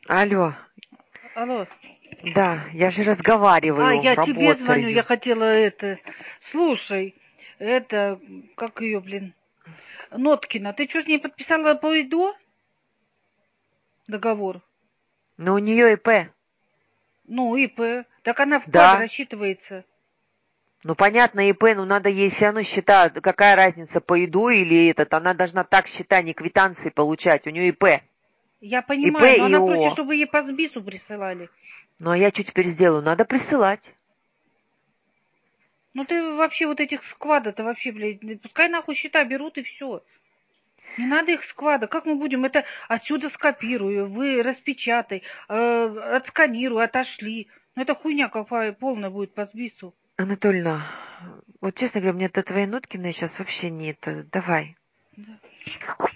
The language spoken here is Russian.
Алло, Алло. да, я же разговариваю, Я тебе звоню, я работаю. хотела это... Слушай, это... Как ее, блин? Ноткина. Ты что, с ней подписала по ИДО договор? Но у нее ИП. Ну, ИП. Так она вклад Да. рассчитывается. Ну, понятно, ИП, но надо ей все равно счета, какая разница, по еду или этот, она должна так счета, не квитанции получать, у нее ИП. Я ИП понимаю, но и она просит, ООО. чтобы ей по СБИСу присылали. Ну, а я что теперь сделаю? Надо присылать. Ну ты вообще вот этих сквада-то вообще, блядь, пускай нахуй счета берут и все. Не надо их сквада. Как мы будем? Это отсюда скопирую, вы распечатай, отсканируй, отошли. Ну это хуйня какая полная будет по СБИСу. Анатольевна, вот честно говоря, мне до твоей Ноткиной сейчас вообще не это. Давай. Да.